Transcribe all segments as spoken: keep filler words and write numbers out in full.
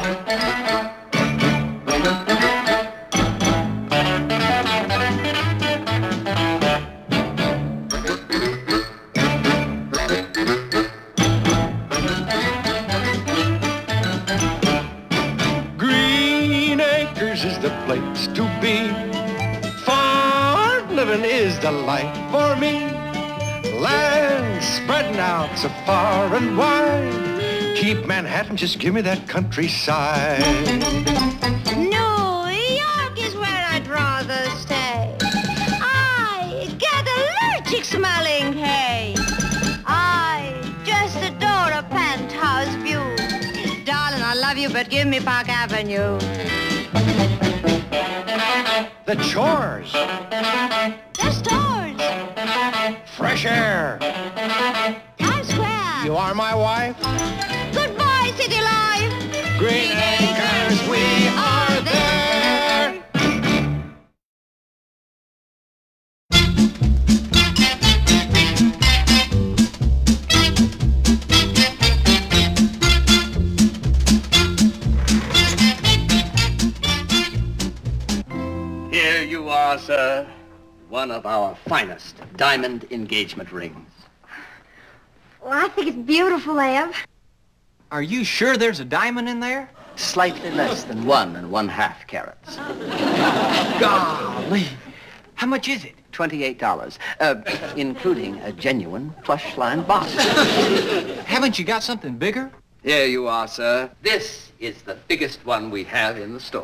Is the place to be. Farm living is the life for me. Land spreading out so far and wide. Keep Manhattan, just give me that countryside. New York is where I'd rather stay. I get allergic smelling hay. I just adore a penthouse view. Darling, I love you, but give me Park Avenue. The chores. The stores. Fresh air. Times Square. You are my wife. Goodbye, city life. Green Acres, we are there. Here you are, sir. One of our finest diamond engagement rings. Well, I think it's beautiful, Ab. Are you sure there's a diamond in there? Slightly less than one and one half carats. Golly. How much is it? Twenty-eight dollars, uh, including a genuine plush-lined box. Haven't you got something bigger? Here you are, sir. This is the biggest one we have in the store.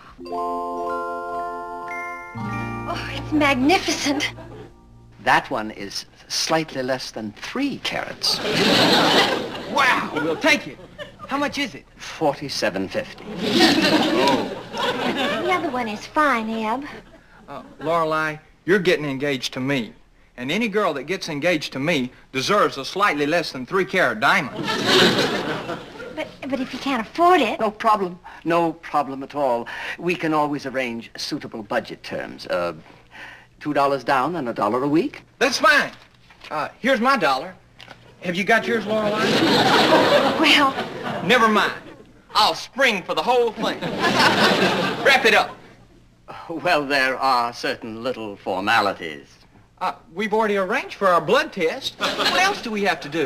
Oh, it's magnificent. That one is slightly less than three carats. Wow, we'll take it. How much is it? Forty-seven fifty. Oh. The other one is fine, Ab. Uh, Lorelei, you're getting engaged to me. And any girl that gets engaged to me deserves a slightly less than three-carat diamond. But, but if you can't afford it... No problem. No problem at all. We can always arrange suitable budget terms. Uh, two dollars down and a dollar a week. That's fine. Uh, here's my dollar. Have you got yours, Lorelei? Well... Never mind. I'll spring for the whole thing. Wrap it up. Well, there are certain little formalities. Uh, we've already arranged for our blood test. What else do we have to do?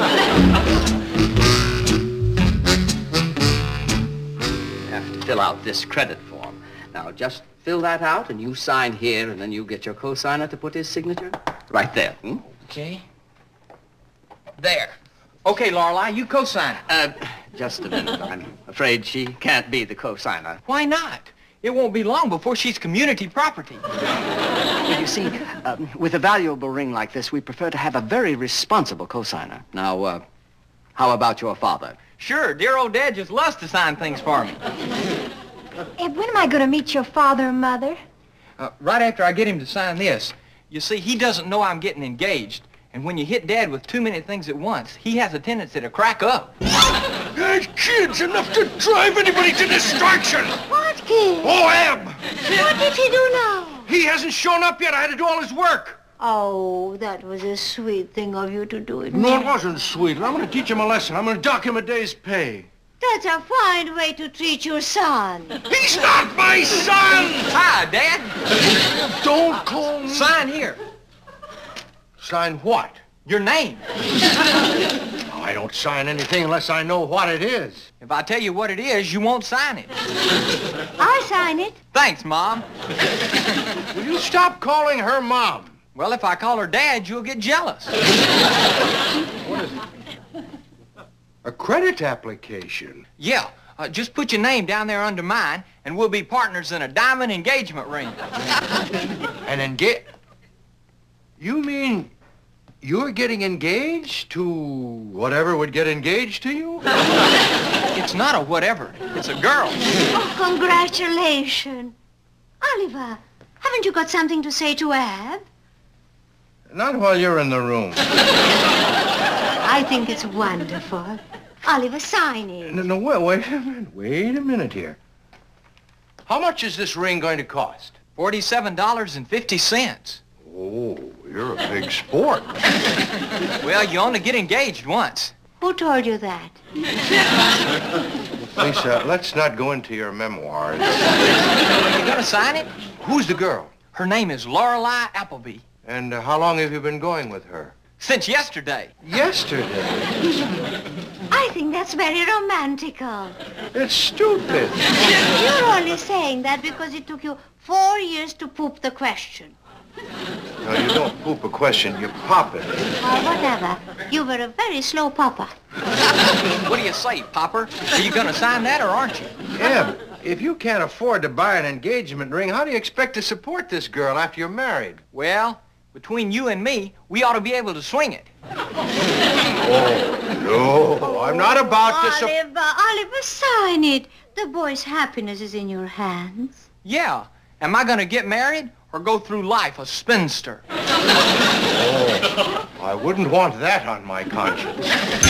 Have to fill out this credit form. Now, just fill that out, and you sign here, and then you get your co-signer to put his signature right there. Hmm? Okay. There. Okay, Lorelei, you co-sign it. Uh, just a minute. I'm afraid she can't be the co-signer. Why not? It won't be long before she's community property. Well, you see, uh, with a valuable ring like this, we prefer to have a very responsible co-signer. Now, uh, how about your father? Sure, dear old Dad just loves to sign things for me. Ed, when am I going to meet your father and mother? Uh, right after I get him to sign this. You see, he doesn't know I'm getting engaged. And when you hit Dad with too many things at once, he has a tendency to crack up. That kid's enough to drive anybody to distraction. What kid? Oh, Ab! What did he do now? He hasn't shown up yet. I had to do all his work. Oh, that was a sweet thing of you to do it. No, it wasn't sweet. I'm going to teach him a lesson. I'm going to dock him a day's pay. That's a fine way to treat your son. He's not my son! Hi, Dad. Don't call me. Sign here. Sign what? Your name. I don't sign anything unless I know what it is. If I tell you what it is, you won't sign it. I'll sign it. Thanks, Mom. Will you stop calling her Mom? Well, if I call her Dad, you'll get jealous. What is it? A credit application? Yeah, uh, just put your name down there under mine, and we'll be partners in a diamond engagement ring. An engage... You mean you're getting engaged to whatever would get engaged to you? It's not a whatever. It's a girl. Oh, congratulations. Oliver, haven't you got something to say to Ab? Not while you're in the room. I think it's wonderful. Oliver, sign it. No, no, wait, wait a minute. Wait a minute here. How much is this ring going to cost? forty-seven dollars and fifty cents. Oh, you're a big sport. Well, you only get engaged once. Who told you that? Lisa, let's not go into your memoirs. You gonna sign it? Who's the girl? Her name is Lorelei Appleby. And uh, how long have you been going with her? Since yesterday. Yesterday? I think that's very romantical. It's stupid. You're only saying that because it took you four years to poop the question. No, you don't poop a question, you pop it. Or whatever. You were a very slow popper. What do you say, Popper? Are you gonna sign that or aren't you? Eb, if you can't afford to buy an engagement ring, how do you expect to support this girl after you're married? Well, between you and me, we ought to be able to swing it. Oh, no, I'm not about to... Su- Oliver, Oliver, sign it. The boy's happiness is in your hands. Yeah. Am I gonna get married or go through life a spinster? Oh, I wouldn't want that on my conscience.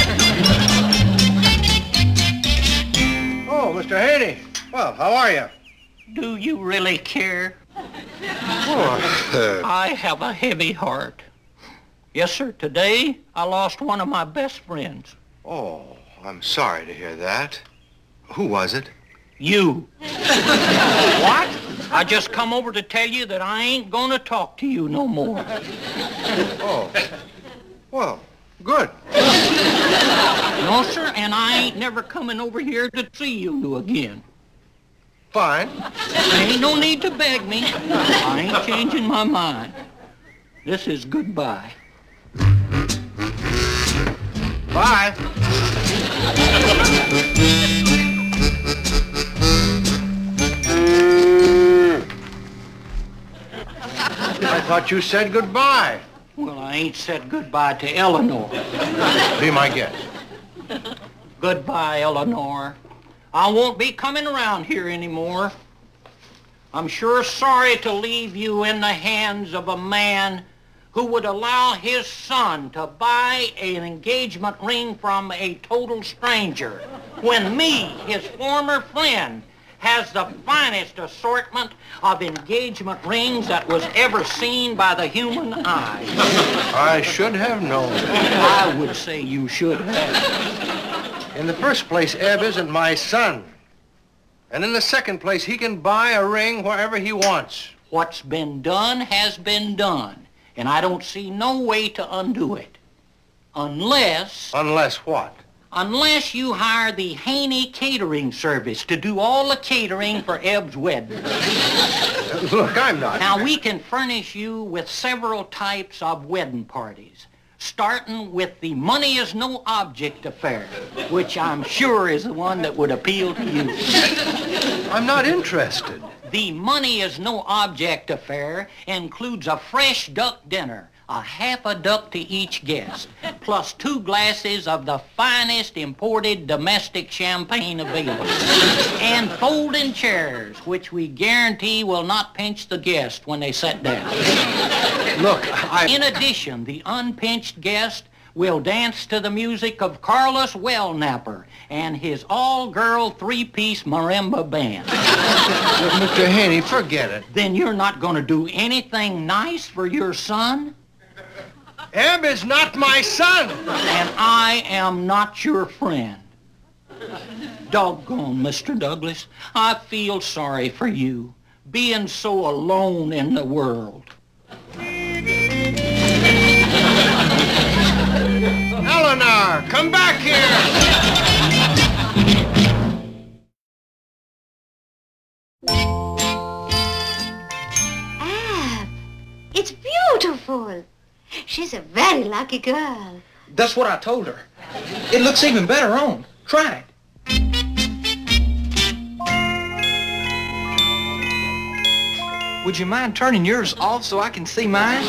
Oh, Mister Haney. Well, how are you? Do you really care? Oh, uh, I have a heavy heart. Yes, sir. Today, I lost one of my best friends. oh, I'm sorry to hear that. Who was it? You. What? I just come over to tell you that I ain't gonna talk to you no more. Oh, well, good. No, sir, and I ain't never coming over here to see you again. Fine. There ain't no need to beg me. I ain't changing my mind. This is goodbye. Bye. I thought you said goodbye. Well, I ain't said goodbye to Eleanor. Be my guest. Goodbye, Eleanor. I won't be coming around here anymore. I'm sure sorry to leave you in the hands of a man who would allow his son to buy an engagement ring from a total stranger when me, his former friend, has the finest assortment of engagement rings that was ever seen by the human eye. I should have known. I would say you should have. In the first place, Eb isn't my son. And in the second place, he can buy a ring wherever he wants. What's been done has been done, and I don't see no way to undo it. Unless... Unless what? Unless you hire the Haney Catering Service to do all the catering for Eb's wedding. Look, I'm not... Now, we can furnish you with several types of wedding parties, starting with the money is no object affair, which I'm sure is the one that would appeal to you. I'm not interested. The money is no object affair includes a fresh duck dinner, a half a duck to each guest, plus two glasses of the finest imported domestic champagne available, and folding chairs, which we guarantee will not pinch the guest when they sit down. Look, I... In addition, the unpinched guest will dance to the music of Carlos Wellnapper and his all-girl three-piece marimba band. Look, Mister Haney, forget it. Then you're not going to do anything nice for your son? Eb is not my son. And I am not your friend. Doggone, Mister Douglas, I feel sorry for you, being so alone in the world. Eleanor, come back here. Ab, it's beautiful. She's a very lucky girl. That's what I told her. It looks even better on. Try it. Would you mind turning yours off so I can see mine?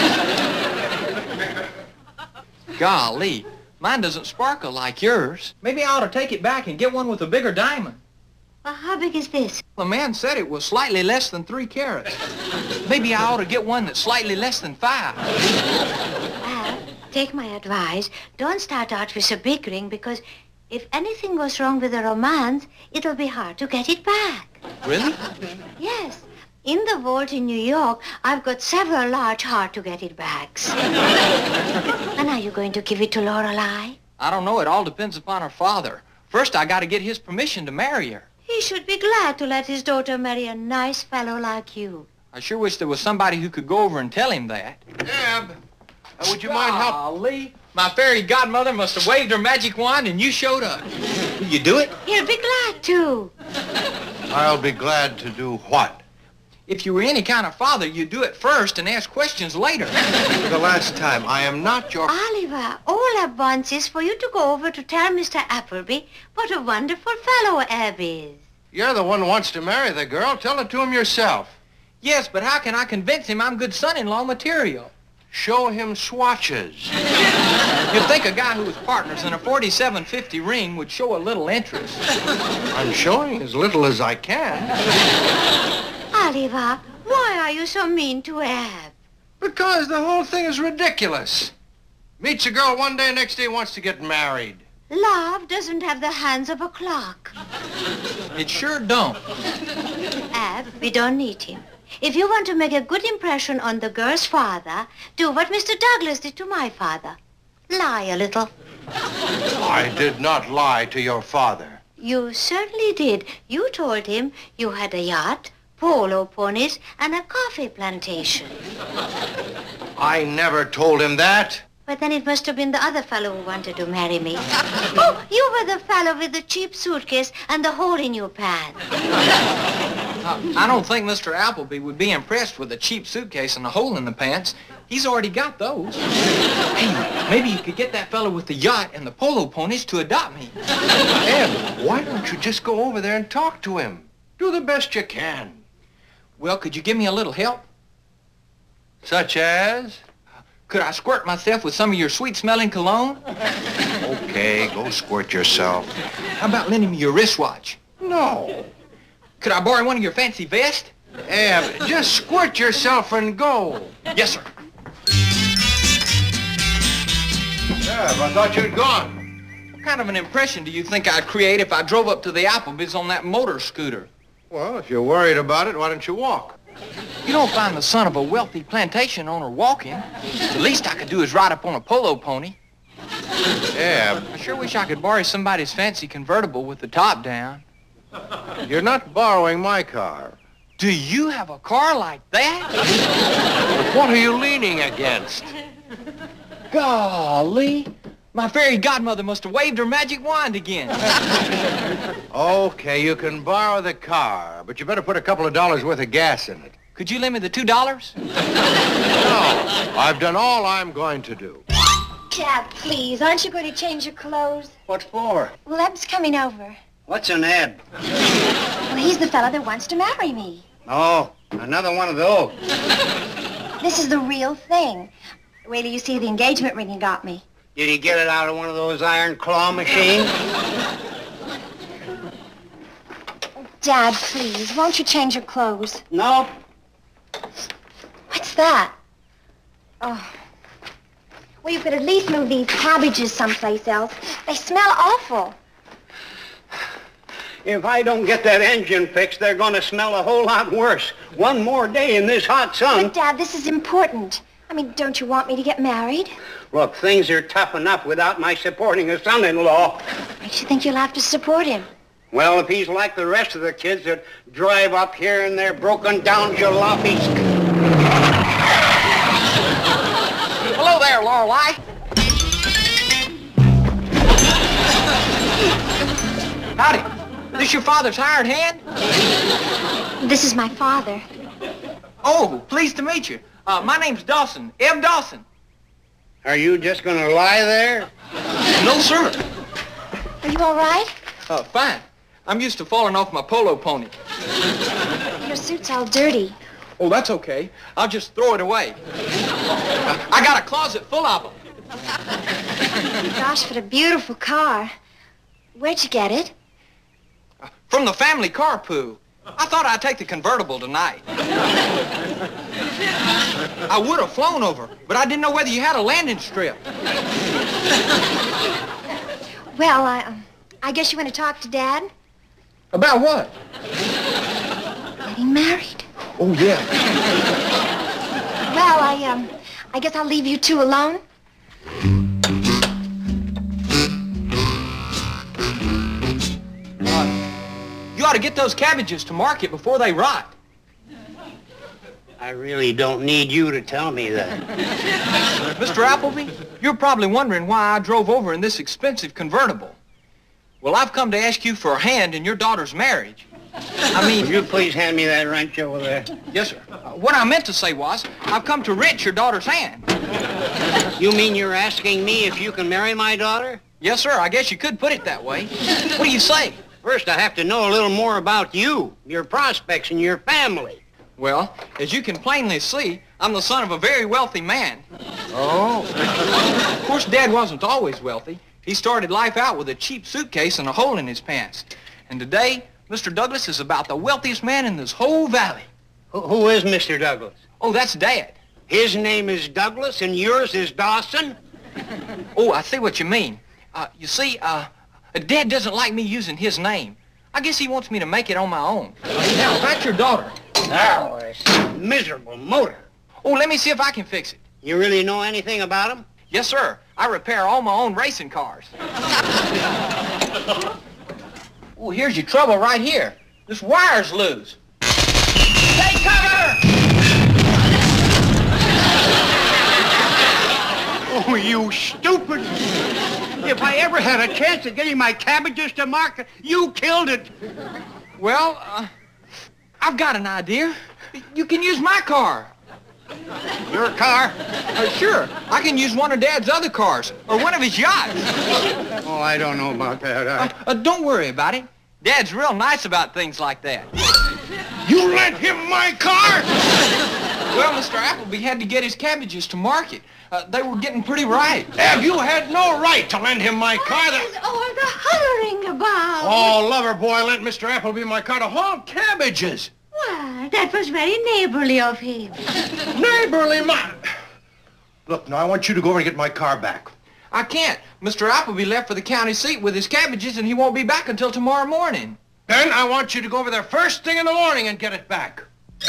Golly, mine doesn't sparkle like yours. Maybe I ought to take it back and get one with a bigger diamond. Well, how big is this? The man said it was slightly less than three carats. Maybe I ought to get one that's slightly less than five. Ab, take my advice. Don't start out with a big ring because if anything goes wrong with the romance, it'll be hard to get it back. Really? Yes. In the vault in New York, I've got several large hard-to-get-it bags. And are you going to give it to Lorelei? I don't know. It all depends upon her father. First, I got to get his permission to marry her. He should be glad to let his daughter marry a nice fellow like you. I sure wish there was somebody who could go over and tell him that. Ab, uh, would you mind helping? Golly, my fairy godmother must have waved her magic wand and you showed up. Will you do it? He'll be glad to. I'll be glad to do what? If you were any kind of father, you'd do it first and ask questions later. For the last time, I am not your... Oliver, all I want is for you to go over to tell Mister Appleby what a wonderful fellow Ab is. You're the one who wants to marry the girl. Tell it to him yourself. Yes, but how can I convince him I'm good son-in-law material? Show him swatches. You'd think a guy who was partners in a forty-seven fifty ring would show a little interest. I'm showing as little as I can. Oliver, why are you so mean to Ab? Because the whole thing is ridiculous. Meets a girl one day, next day wants to get married. Love doesn't have the hands of a clock. It sure don't. Ab, we don't need him. If you want to make a good impression on the girl's father, do what Mister Douglas did to my father. Lie a little. I did not lie to your father. You certainly did. You told him you had a yacht, polo ponies, and a coffee plantation. I never told him that. But then it must have been the other fellow who wanted to marry me. Oh, you were the fellow with the cheap suitcase and the hole in your pants. Uh, I don't think Mister Appleby would be impressed with a cheap suitcase and a hole in the pants. He's already got those. Hey, maybe you could get that fellow with the yacht and the polo ponies to adopt me. Ed, why don't you just go over there and talk to him? Do the best you can. Well, could you give me a little help? Such as? Could I squirt myself with some of your sweet-smelling cologne? Okay, go squirt yourself. How about lending me your wristwatch? No. Could I borrow one of your fancy vests? Ab, just squirt yourself and go. Yes, sir. Ab, I thought you'd gone. What kind of an impression do you think I'd create if I drove up to the Appleby's on that motor scooter? Well, if you're worried about it, why don't you walk? You don't find the son of a wealthy plantation owner walking. The least I could do is ride up on a polo pony. Ab, I sure wish I could borrow somebody's fancy convertible with the top down. you're not borrowing my car. Do you have a car like that? What are you leaning against? Golly, my fairy godmother must have waved her magic wand again. Okay, you can borrow the car, but you better put a couple of dollars worth of gas in it. Could you lend me the two dollars? No, I've done all I'm going to do. Dad, please, aren't you going to change your clothes? What for? Well, Eb's coming over. What's an Ed? Well, he's the fellow that wants to marry me. Oh, another one of those. This is the real thing. Wait till you see the engagement ring he got me. Did he get it out of one of those iron claw machines? Dad, please, won't you change your clothes? No. What's that? Oh. Well, you could at least move these cabbages someplace else. They smell awful. If I don't get that engine fixed, they're going to smell a whole lot worse. One more day in this hot sun. But, Dad, this is important. I mean, don't you want me to get married? Look, things are tough enough without my supporting a son-in-law. Makes you think you'll have to support him. Well, if he's like the rest of the kids that drive up here in their broken-down jalopies. Hello there, Lorelei. Howdy. This your father's hired hand? This is my father. Oh, pleased to meet you. Uh, my name's Dawson, Eb Dawson. Are you just going to lie there? No, sir. Are you all right? Uh, fine. I'm used to falling off my polo pony. Your suit's all dirty. Oh, that's okay. I'll just throw it away. Uh, I got a closet full of them. Gosh, what a beautiful car. Where'd you get it? Uh, from the family car poo. I thought I'd take the convertible tonight. I would have flown over, but I didn't know whether you had a landing strip. Well, I, um, I guess you want to talk to Dad? About what? Getting married. Oh, yeah. Well, I, um, I guess I'll leave you two alone. ought to get those cabbages to market before they rot. I really don't need you to tell me that. Mister Appleby, you're probably wondering why I drove over in this expensive convertible. Well, I've come to ask you for a hand in your daughter's marriage. I mean... Will you please hand me that wrench over there? Yes, sir. Uh, what I meant to say was, I've come to wrench your daughter's hand. You mean you're asking me if you can marry my daughter? Yes, sir. I guess you could put it that way. What do you say? First, I have to know a little more about you, your prospects, and your family. Well, as you can plainly see, I'm the son of a very wealthy man. Oh. Of course, Dad wasn't always wealthy. He started life out with a cheap suitcase and a hole in his pants. And today, Mister Douglas is about the wealthiest man in this whole valley. Who, who is Mister Douglas? Oh, that's Dad. His name is Douglas and yours is Dawson? Oh, I see what you mean. Uh, you see, uh, Dad doesn't like me using his name. I guess he wants me to make it on my own. Now, that's your daughter. Oh, it's a miserable motor. Oh, let me see if I can fix it. You really know anything about him? Yes, sir. I repair all my own racing cars. Oh, here's your trouble right here. This wire's loose. Take cover! Oh, you stupid! If I ever had a chance of getting my cabbages to market, you killed it. Well, uh, I've got an idea. You can use my car. Your car? Uh, sure. I can use one of Dad's other cars, or one of his yachts. Oh, I don't know about that. I... Uh, uh, don't worry about it. Dad's real nice about things like that. You lent him my car? Well, Mister Appleby had to get his cabbages to market. Uh, they were getting pretty ripe. Eb, you had no right to lend him my car. What That... is all the hollering about? Oh, lover boy lent Mister Appleby my car to haul cabbages. Well, that was very neighborly of him. Neighborly, my... Look, now I want you to go over and get my car back. I can't. Mister Appleby left for the county seat with his cabbages, and he won't be back until tomorrow morning. Then I want you to go over there first thing in the morning and get it back.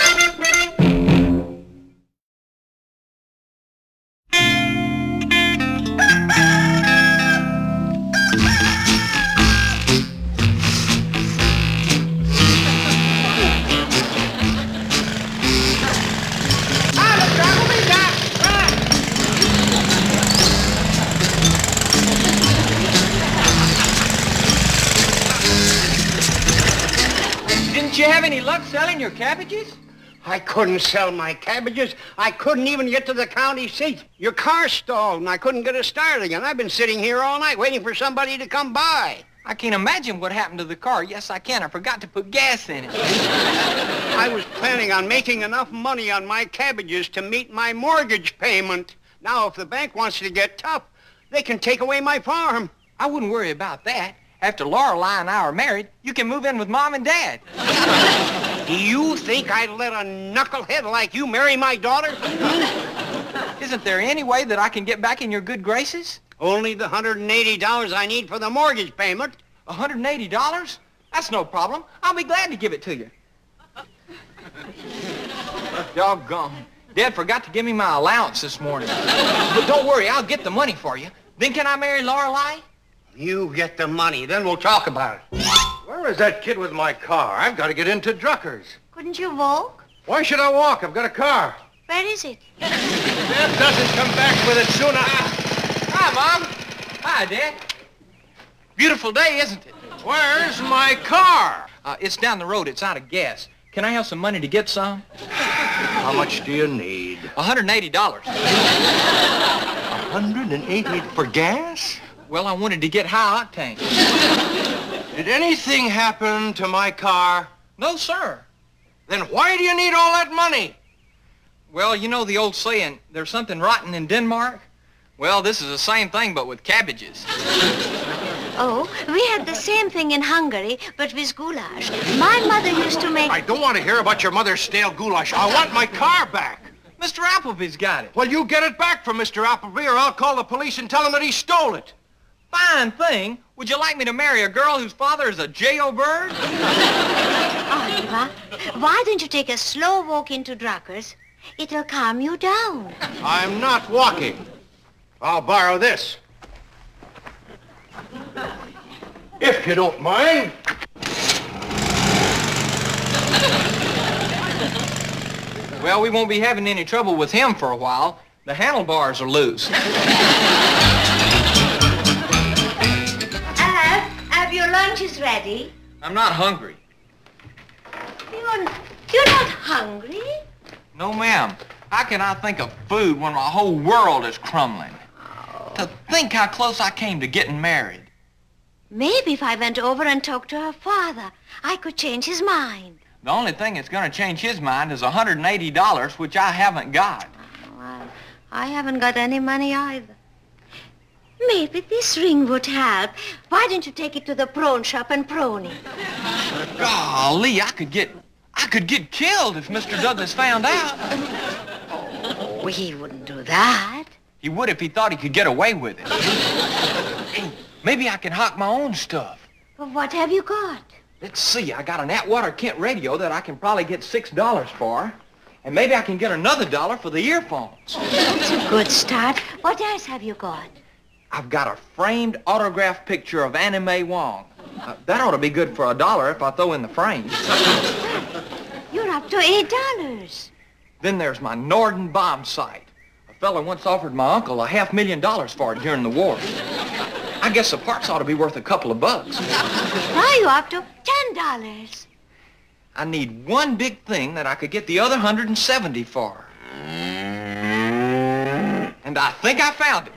Didn't you have any luck selling your cabbages? I couldn't sell my cabbages. I couldn't even get to the county seat. Your car stalled and I couldn't get it started again. I've been sitting here all night waiting for somebody to come by. I can't imagine what happened to the car. Yes, I can. I forgot to put gas in it. I was planning on making enough money on my cabbages to meet my mortgage payment. Now, if the bank wants to get tough, they can take away my farm. I wouldn't worry about that. After Lorelei and I are married, you can move in with Mom and Dad. Do you think I'd let a knucklehead like you marry my daughter? Isn't there any way that I can get back in your good graces? Only the one hundred eighty dollars I need for the mortgage payment. one hundred eighty dollars? That's no problem. I'll be glad to give it to you. Doggone. Dad forgot to give me my allowance this morning. But don't worry, I'll get the money for you. Then can I marry Lorelei? You get the money, then we'll talk about it. Where is that kid with my car? I've got to get into Drucker's. Couldn't you walk? Why should I walk? I've got a car. Where is it? Dad doesn't come back with it soon. I... Hi, Mom. Hi, Dad. Beautiful day, isn't it? Where's my car? Uh, it's down the road. It's out of gas. Can I have some money to get some? How much do you need? one hundred eighty dollars. one hundred eighty for gas? Well, I wanted to get high octane. Did anything happen to my car? No, sir. Then why do you need all that money? Well, you know the old saying, there's something rotten in Denmark? Well, this is the same thing, but with cabbages. Oh, we had the same thing in Hungary, but with goulash. My mother used to make... I don't want to hear about your mother's stale goulash. I want my car back. Mister Appleby's got it. Well, you get it back from Mister Appleby, or I'll call the police and tell him that he stole it. Fine thing. Would you like me to marry a girl whose father is a jailbird? Oliver, why don't you take a slow walk into Drucker's? It'll calm you down. I'm not walking. I'll borrow this. If you don't mind. Well, we won't be having any trouble with him for a while. The handlebars are loose. Ab, Ab, your lunch is ready. I'm not hungry. You're, you're not hungry? No, ma'am. How can I think of food when my whole world is crumbling? Oh. To think how close I came to getting married. Maybe if I went over and talked to her father, I could change his mind. The only thing that's going to change his mind is one hundred eighty dollars, which I haven't got. Well, I haven't got any money either. Maybe this ring would help. Why don't you take it to the prawn shop and prawn it? Golly, I could get, I could get killed if Mister Douglas found out. Oh, he wouldn't do that. He would if he thought he could get away with it. Hey, maybe I can hawk my own stuff. Well, what have you got? Let's see, I got an Atwater Kent radio that I can probably get six dollars for. And maybe I can get another dollar for the earphones. That's a good start. What else have you got? I've got a framed autographed picture of Annie Mae Wong. Uh, that ought to be good for a dollar if I throw in the frame. You're up to eight dollars. Then there's my Norden bomb sight. A fella once offered my uncle a half million dollars for it during the war. I guess the parts ought to be worth a couple of bucks. Now you're up to ten dollars. I need one big thing that I could get the other one hundred seventy for. And I think I found it.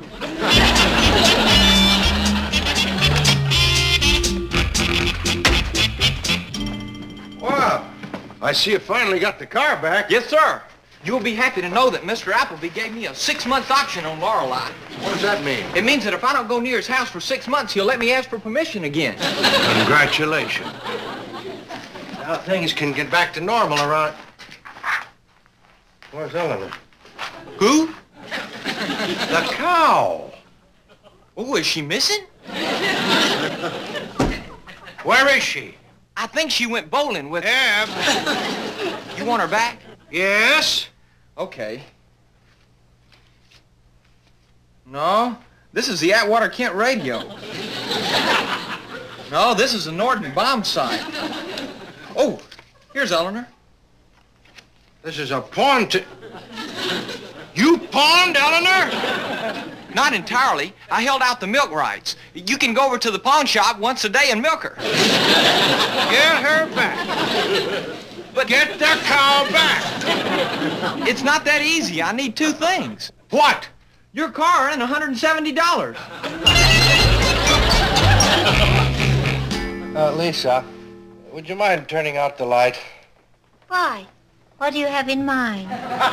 Well, I see you finally got the car back. Yes, sir. You'll be happy to know that Mister Appleby gave me a six-month option on Lorelei. What does that mean? It means that if I don't go near his house for six months, he'll let me ask for permission again. Congratulations. Now things can get back to normal around... Where's Eleanor? Who? The cow. Oh, is she missing? Where is she? I think she went bowling with... Ab. You want her back? Yes? Okay. No, this is the Atwater Kent radio. No, this is a Norden bomb sight. Oh, here's Eleanor. This is a pawn to... You pawned Eleanor? Not entirely. I held out the milk rights. You can go over to the pawn shop once a day and milk her. Get her back. But get the cow back. It's not that easy. I need two things. What? Your car and one hundred seventy dollars. Uh, Lisa, would you mind turning out the light? Why? What do you have in mind?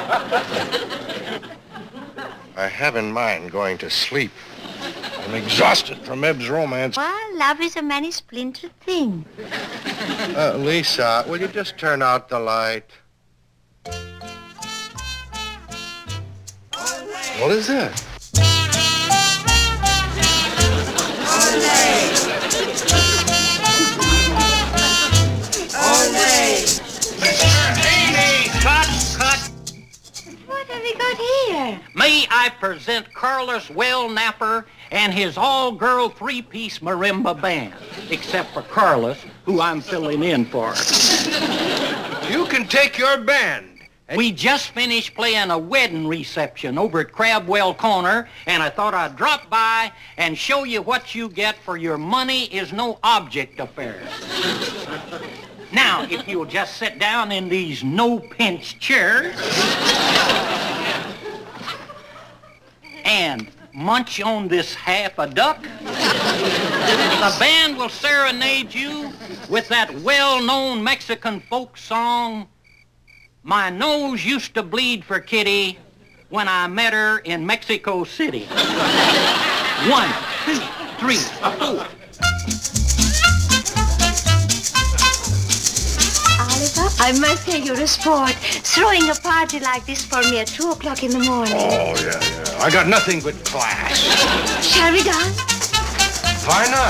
I have in mind going to sleep. I'm exhausted from Eb's romance. Well, love is a many-splintered thing. Uh, Lisa, will you just turn out the light? What is that? Cut, cut. What have we got here? May I present Carlos Wellnapper and his all-girl three-piece marimba band, except for Carlos, who I'm filling in for. You can take your band. We just finished playing a wedding reception over at Crabwell Corner, and I thought I'd drop by and show you what you get for your money is no object affair. Now, if you'll just sit down in these no-pinch chairs and munch on this half a duck, the band will serenade you with that well-known Mexican folk song, My Nose Used to Bleed for Kitty When I Met Her in Mexico City. One, two, three, four. Oliver, I must say you're a sport. Throwing a party like this for me at two o'clock in the morning. Oh, yeah, yeah. I got nothing but class. Shall we dance? Why not?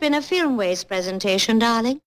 been a film waste presentation, darling.